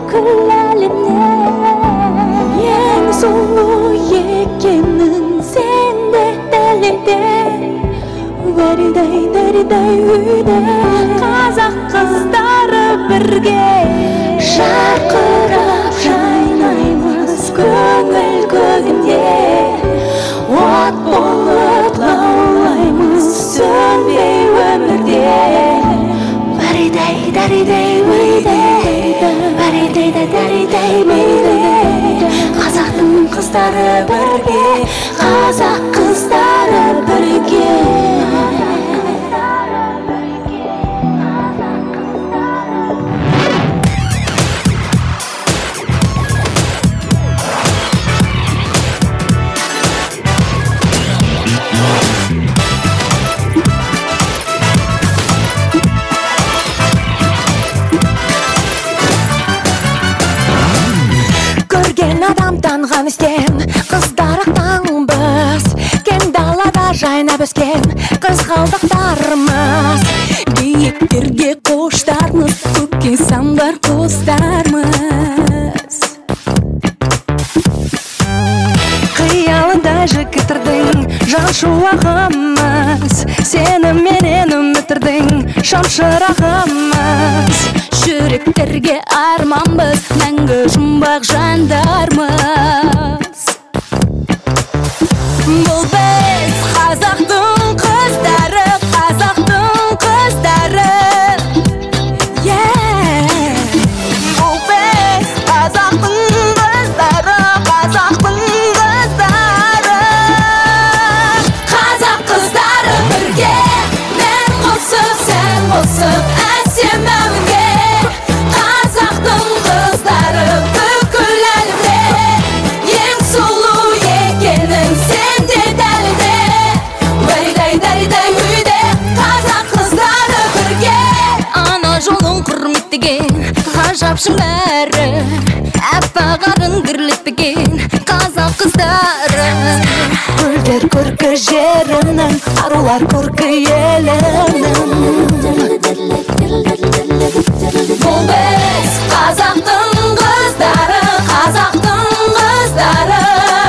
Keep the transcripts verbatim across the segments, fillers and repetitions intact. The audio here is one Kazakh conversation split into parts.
бүкіл әлемнен ең сұлу екенін сен де дәлелде. Даридай, даридай үйде қазақ қыздары бірге шақырып жайнаймыз көңіл көгінде. От болып лаулаймыз сөнбей өмірде. Даридай, даридай үйде, даридай, даридай үйде қазақтың қыздары бірге, қазақ қыздары бірге. Көрген адам танған істен қыздарықтанбыз, кең далада жайнап өскен қызғалдақтарымыз. Биіктерге қоштармыз, көкке самдар қостармыз. Қиялында жігіттердің жан шуағымыз, сені менен үміттердің шамшырағымыз. Жүректерге арманбыз, мәңгі жұмбақ жандармыз. Бұл біз қазақтың қыздары, қазақтың қыздары. Бұл біз қазақтың қыздары, қазақтың қыздары. Қазақ қыздары бірге, мен қосып, сен қосып, әсем әуенге. Қазақтың қыздары бүкіл әлемде ең сұлу екенін сен де дәлелде. Даридай, даридай үйде қазақ қыздары бірге. Ана жолын құрметтеген ғажапшың бәрі, аппақ арын гүрлетпеген қазақ қыздары. Гүлдер көркі жерінің, арулар көркі елінің. Бұл біз қазақтың қыздары, қазақтың қыздары.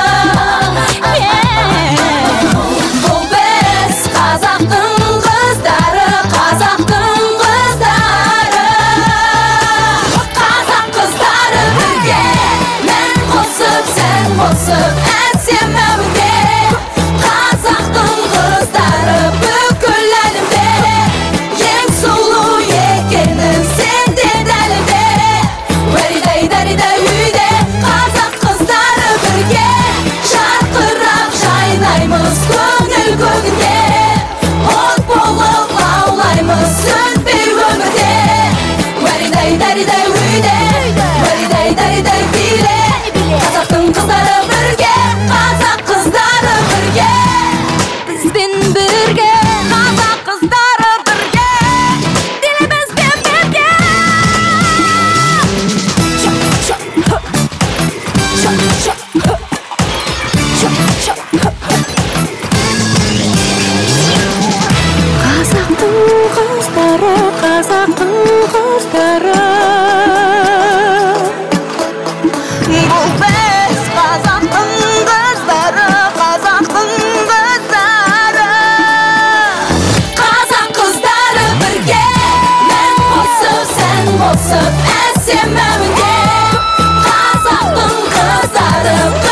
Бұл біз қазақтың қыздары, қазақтың қыздары. Қазақ қыздары бірге, мен қосып, сен қосып, әсем әуенге. Қазақтың қыздары бүкіл әлемде ең сұлу екенін сен де дәлелде. Даридай, даридай үйде қазақ қыздары бірге, шарқырап жайнаймыз көңіл көгінде. От болып лаулаймыз сөнбей өмірде. Даридай, даридай үйде, даридай, даридай биле қазақтың қыздары бірге, қазақ қыздары бірге. Бізбен бірге қазақ қыздары бірге, диле бізбен бірге. Қазақтың қыздары, қазақтың қыздары. Бұл біз қазақтың қыздары, қазақтың қыздары. Қазақ қыздары бірге, мен қосып, сен қосып, әсем әуенге. Қазақтың қыздары